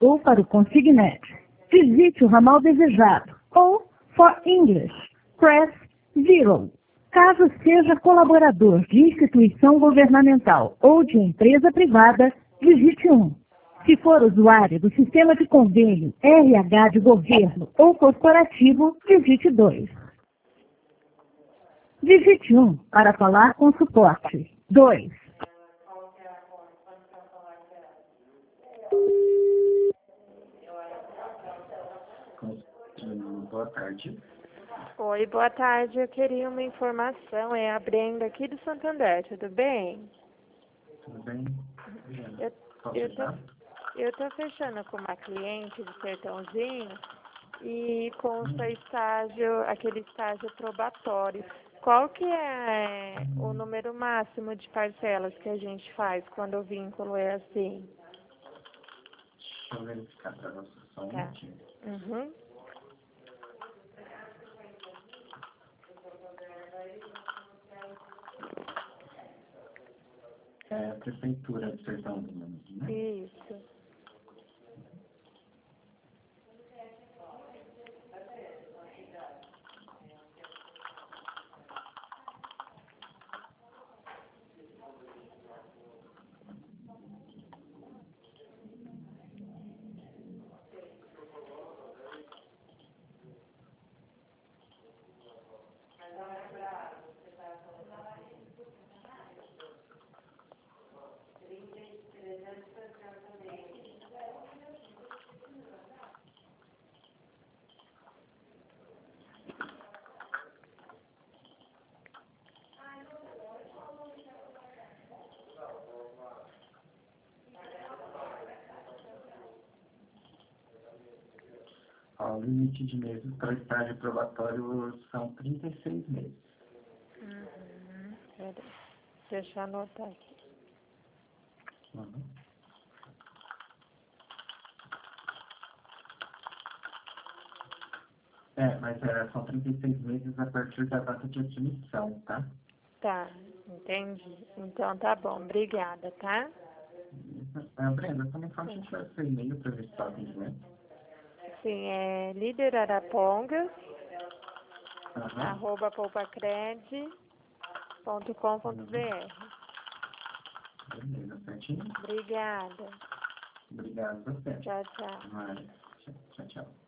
ou para o consignat, visite o ramal desejado, ou for English, press 0. Caso seja colaborador de instituição governamental ou de empresa privada, digite 1. Se for usuário do sistema de convênio RH de governo ou corporativo, digite 2. Digite 1 para falar com suporte. 2. Boa tarde. Oi, boa tarde. Eu queria uma informação. É a Brenda aqui do Santander, tudo bem? Tudo bem? Eu tô fechando com uma cliente de Sertãozinho e consta estágio, aquele estágio probatório. Qual que é o número máximo de parcelas que a gente faz quando o vínculo é assim? Deixa eu verificar para você só um minutinho. Uhum. É a Prefeitura de Sertãozinho, né? Isso. O limite de meses para o estágio probatório são 36 meses. Peraí. Deixa eu anotar aqui. Uhum. Mas são 36 meses a partir da data de admissão, tá? Tá, entendi. Então tá bom, obrigada, tá? Brenda, também pode deixar seu e-mail para ver se está atendimento. Sim, é líderarapongas, @poupacred.com.br. Beleza, certinho? Obrigada. Obrigado a você. Tchau, tchau. Tchau, tchau.